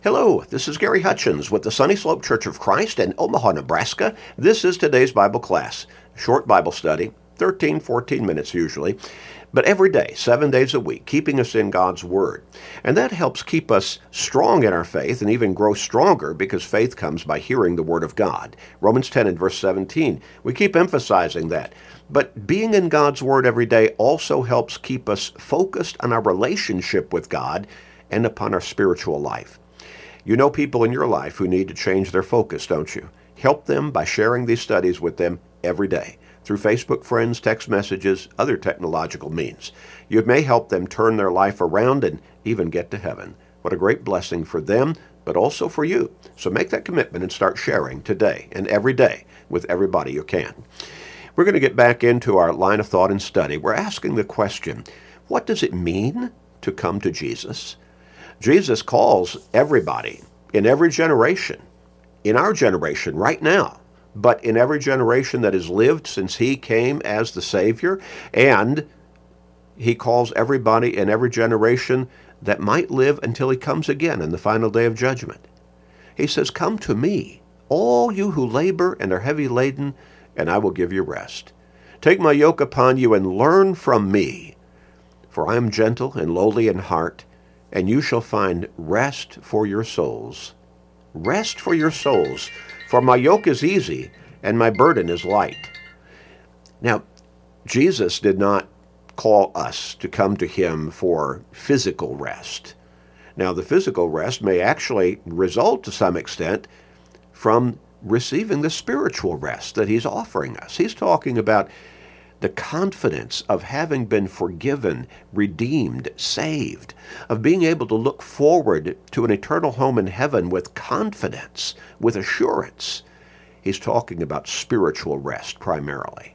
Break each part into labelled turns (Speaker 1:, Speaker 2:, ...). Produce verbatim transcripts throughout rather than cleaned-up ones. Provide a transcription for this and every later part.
Speaker 1: Hello, this is Gary Hutchins with the Sunny Slope Church of Christ in Omaha, Nebraska. This is today's Bible class. Short Bible study, thirteen, fourteen minutes usually, but every day, seven days a week, keeping us in God's Word. And that helps keep us strong in our faith and even grow stronger because faith comes by hearing the Word of God. Romans ten and verse seventeen, we keep emphasizing that. But being in God's Word every day also helps keep us focused on our relationship with God and upon our spiritual life. You know people in your life who need to change their focus, don't you? Help them by sharing these studies with them every day through Facebook friends, text messages, other technological means. You may help them turn their life around and even get to heaven. What a great blessing for them, but also for you. So make that commitment and start sharing today and every day with everybody you can. We're going to get back into our line of thought and study. We're asking the question, what does it mean to come to Jesus? Jesus calls everybody in every generation, in our generation right now, but in every generation that has lived since he came as the Savior, and he calls everybody in every generation that might live until he comes again in the final day of judgment. He says, "Come to me, all you who labor and are heavy laden, and I will give you rest. Take my yoke upon you and learn from me, for I am gentle and lowly in heart, and you shall find rest for your souls." Rest for your souls, for my yoke is easy and my burden is light. Now, Jesus did not call us to come to him for physical rest. Now, the physical rest may actually result to some extent from receiving the spiritual rest that he's offering us. He's talking about the confidence of having been forgiven, redeemed, saved, of being able to look forward to an eternal home in heaven with confidence, with assurance. He's talking about spiritual rest primarily.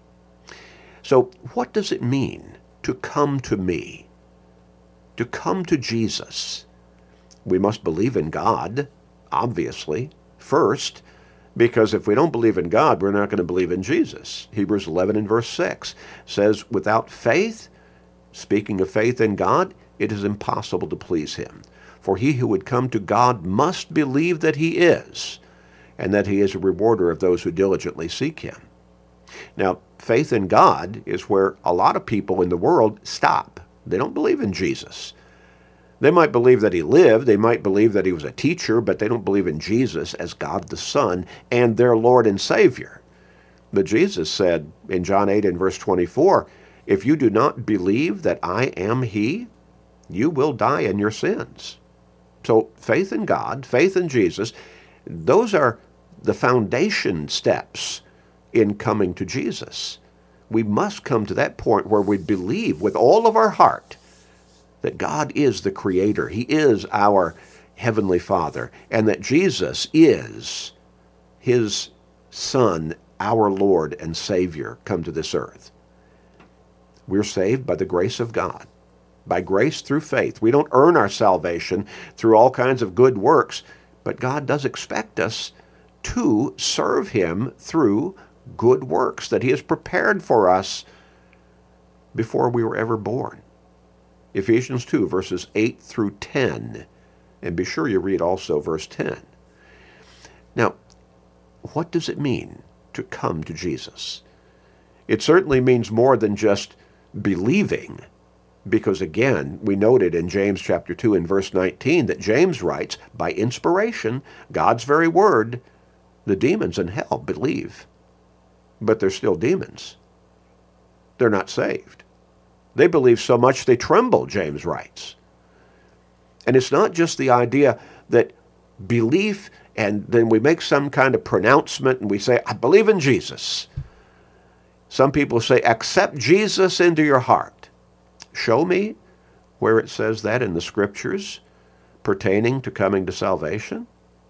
Speaker 1: So what does it mean to come to me, to come to Jesus? We must believe in God, obviously, first, because if we don't believe in God, we're not going to believe in Jesus. Hebrews eleven and verse six says, without faith, speaking of faith in God, it is impossible to please him. For he who would come to God must believe that he is, and that he is a rewarder of those who diligently seek him. Now, faith in God is where a lot of people in the world stop. They don't believe in Jesus. They might believe that he lived, they might believe that he was a teacher, but they don't believe in Jesus as God the Son and their Lord and Savior. But Jesus said in John eight and verse twenty-four, if you do not believe that I am he, you will die in your sins. So faith in God, faith in Jesus, those are the foundation steps in coming to Jesus. We must come to that point where we believe with all of our heart that God is the Creator, he is our Heavenly Father, and that Jesus is his Son, our Lord and Savior, come to this earth. We're saved by the grace of God, by grace through faith. We don't earn our salvation through all kinds of good works, but God does expect us to serve him through good works that he has prepared for us before we were ever born. Ephesians two, verses eight through ten. And be sure you read also verse ten. Now, what does it mean to come to Jesus? It certainly means more than just believing, because again, we noted in James chapter two and verse nineteen that James writes, by inspiration, God's very word, the demons in hell believe. But they're still demons. They're not saved. They believe so much they tremble, James writes. And it's not just the idea that belief and then we make some kind of pronouncement and we say, I believe in Jesus. Some people say, accept Jesus into your heart. Show me where it says that in the scriptures pertaining to coming to salvation.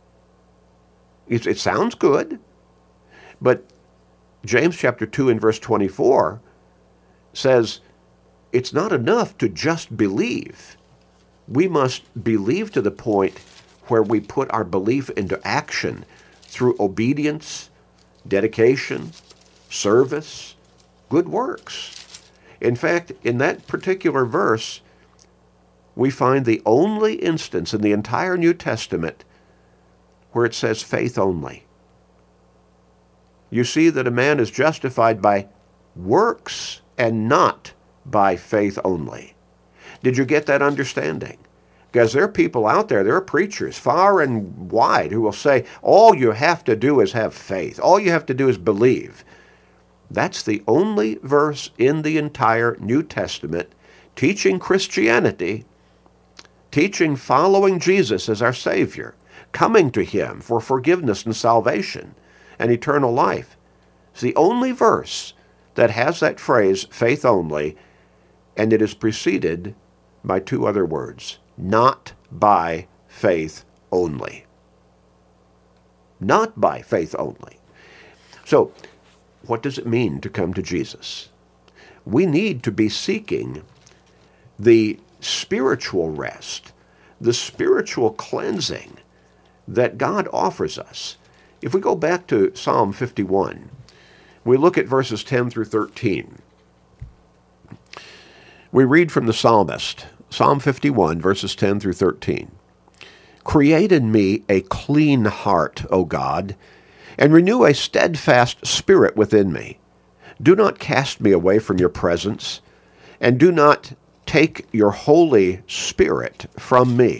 Speaker 1: It, it sounds good, but James chapter two and verse twenty-four says, it's not enough to just believe. We must believe to the point where we put our belief into action through obedience, dedication, service, good works. In fact, in that particular verse, we find the only instance in the entire New Testament where it says faith only. You see that a man is justified by works and not by faith only. Did you get that understanding? Because there are people out there, there are preachers far and wide who will say, all you have to do is have faith. All you have to do is believe. That's the only verse in the entire New Testament teaching Christianity, teaching following Jesus as our Savior, coming to Him for forgiveness and salvation and eternal life. It's the only verse that has that phrase, faith only, and it is preceded by two other words, not by faith only. Not by faith only. So, what does it mean to come to Jesus? We need to be seeking the spiritual rest, the spiritual cleansing that God offers us. If we go back to Psalm fifty-one, we look at verses ten through thirteen. We read from the psalmist, Psalm fifty-one, verses ten through thirteen. Create in me a clean heart, O God, and renew a steadfast spirit within me. Do not cast me away from your presence, and do not take your Holy Spirit from me.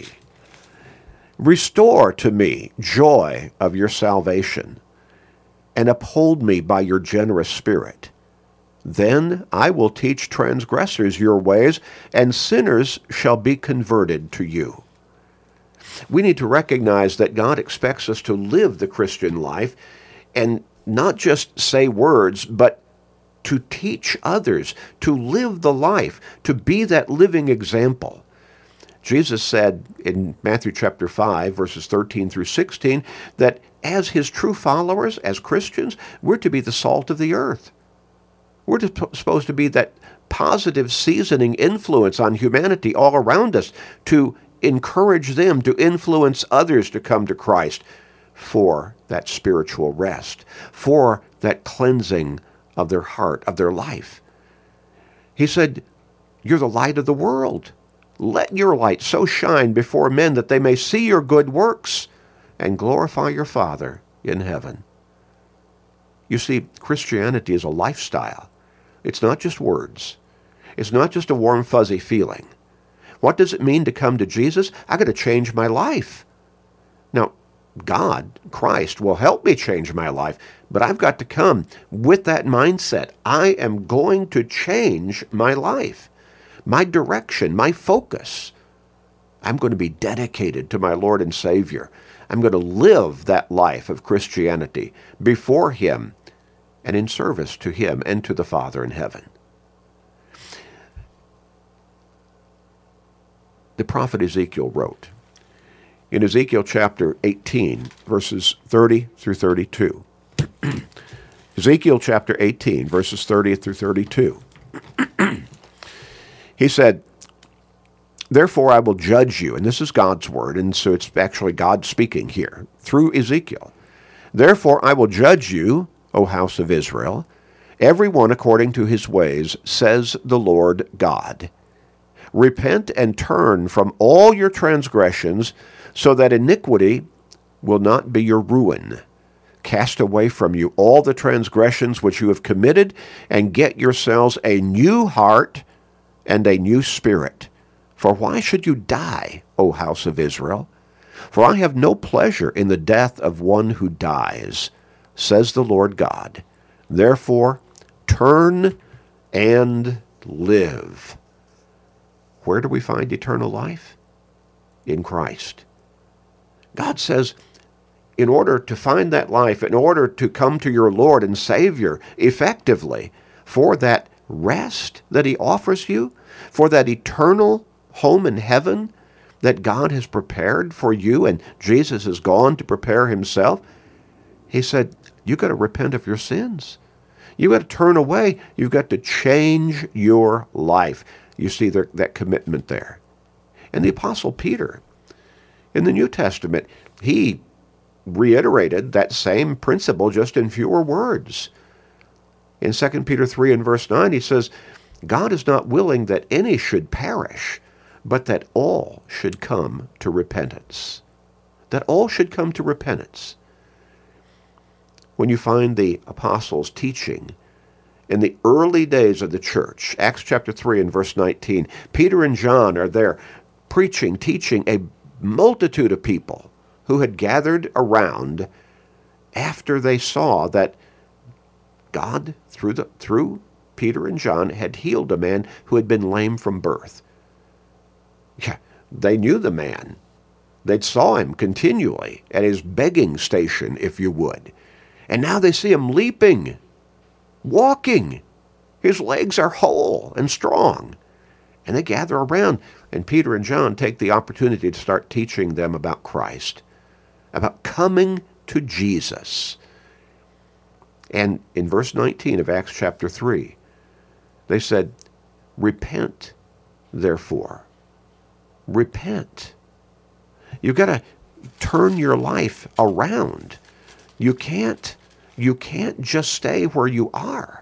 Speaker 1: Restore to me joy of your salvation, and uphold me by your generous spirit. Then I will teach transgressors your ways, and sinners shall be converted to you. We need to recognize that God expects us to live the Christian life and not just say words, but to teach others, to live the life, to be that living example. Jesus said in Matthew chapter five, verses thirteen through sixteen, that as his true followers, as Christians, we're to be the salt of the earth. We're to, supposed to be that positive seasoning influence on humanity all around us, to encourage them, to influence others to come to Christ for that spiritual rest, for that cleansing of their heart, of their life. He said, you're the light of the world. Let your light so shine before men that they may see your good works and glorify your Father in heaven. You see, Christianity is a lifestyle. It's not just words. It's not just a warm, fuzzy feeling. What does it mean to come to Jesus? I've got to change my life. Now, God, Christ, will help me change my life, but I've got to come with that mindset. I am going to change my life, my direction, my focus. I'm going to be dedicated to my Lord and Savior. I'm going to live that life of Christianity before Him and in service to Him and to the Father in heaven. The prophet Ezekiel wrote in Ezekiel chapter eighteen, verses thirty through thirty-two. Ezekiel chapter eighteen, verses thirty through thirty-two. He said, therefore I will judge you, and this is God's word, and so it's actually God speaking here through Ezekiel. Therefore I will judge you, O house of Israel, every one according to his ways, says the Lord God. Repent and turn from all your transgressions, so that iniquity will not be your ruin. Cast away from you all the transgressions which you have committed, and get yourselves a new heart and a new spirit. For why should you die, O house of Israel? For I have no pleasure in the death of one who dies, says the Lord God. Therefore, turn and live. Where do we find eternal life? In Christ. God says, in order to find that life, in order to come to your Lord and Savior effectively, for that rest that He offers you, for that eternal home in heaven that God has prepared for you, and Jesus has gone to prepare Himself, He said, you've got to repent of your sins. You've got to turn away. You've got to change your life. You see there, that commitment there. And the Apostle Peter, in the New Testament, he reiterated that same principle just in fewer words. In Second Peter three and verse nine, he says, God is not willing that any should perish, but that all should come to repentance. That all should come to repentance. When you find the apostles teaching in the early days of the church, Acts chapter three and verse nineteen, Peter and John are there preaching, teaching a multitude of people who had gathered around after they saw that God, through the through Peter and John, had healed a man who had been lame from birth. Yeah, they knew the man. They saw him continually at his begging station, if you would. And now they see him leaping, walking. His legs are whole and strong. And they gather around, and Peter and John take the opportunity to start teaching them about Christ, about coming to Jesus. And in verse nineteen of Acts chapter three, they said, repent, therefore. Repent. You've got to turn your life around. You can't, you can't just stay where you are.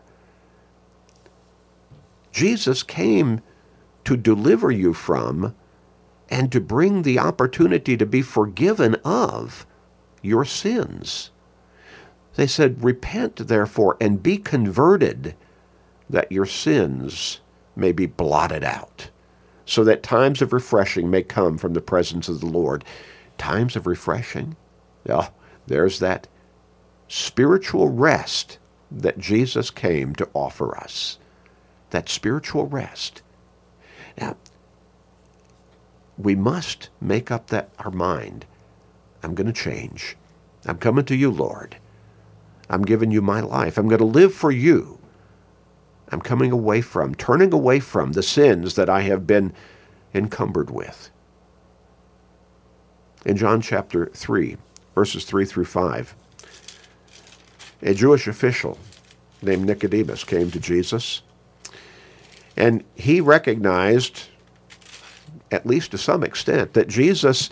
Speaker 1: Jesus came to deliver you from and to bring the opportunity to be forgiven of your sins. They said, repent, therefore, and be converted, that your sins may be blotted out, so that times of refreshing may come from the presence of the Lord. Times of refreshing? Yeah, there's that spiritual rest that Jesus came to offer us. That spiritual rest. Now, we must make up that our mind. I'm going to change. I'm coming to you, Lord. I'm giving you my life. I'm going to live for you. I'm coming away from, turning away from the sins that I have been encumbered with. In John chapter three, verses three through five, a Jewish official named Nicodemus came to Jesus, and he recognized, at least to some extent, that Jesus,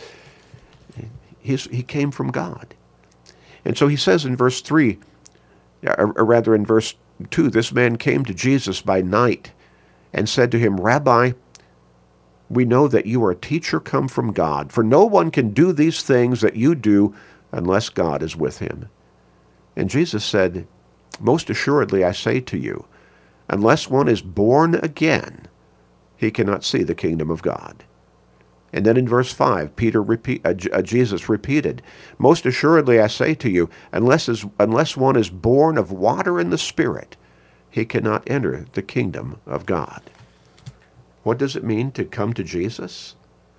Speaker 1: he's, he came from God. And so he says in verse three, or rather in verse two, this man came to Jesus by night and said to him, Rabbi, we know that you are a teacher come from God, for no one can do these things that you do unless God is with him. And Jesus said, most assuredly I say to you, unless one is born again, he cannot see the kingdom of God. And then in verse five, Peter repeat, uh, uh, Jesus repeated, most assuredly I say to you, unless, is, unless one is born of water and the Spirit, he cannot enter the kingdom of God. What does it mean to come to Jesus?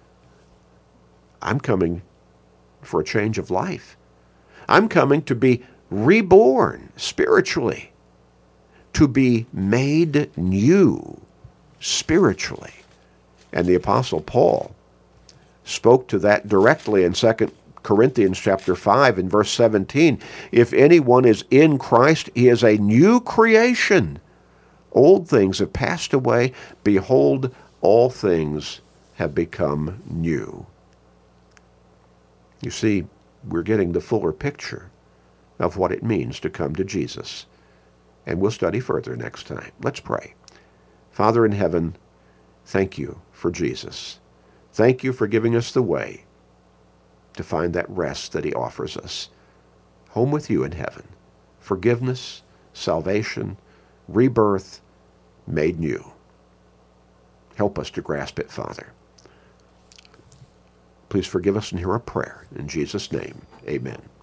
Speaker 1: I'm coming for a change of life. I'm coming to be reborn spiritually, to be made new spiritually. And the Apostle Paul spoke to that directly in Second Corinthians chapter five and verse seventeen. If anyone is in Christ, he is a new creation. Old things have passed away. Behold, all things have become new. You see, we're getting the fuller picture of what it means to come to Jesus. And we'll study further next time. Let's pray. Father in heaven, thank you for Jesus. Thank you for giving us the way to find that rest that he offers us. Home with you in heaven. Forgiveness, salvation, rebirth, made new. Help us to grasp it, Father. Please forgive us and hear our prayer. In Jesus' name, amen.